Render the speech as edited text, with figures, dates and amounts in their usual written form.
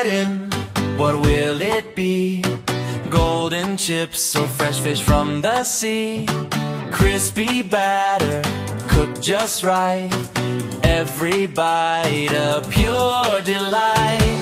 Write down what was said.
wedding, what will it be? Golden chips or fresh fish from the sea? Crispy batter, cooked just right. Every bite a pure delight.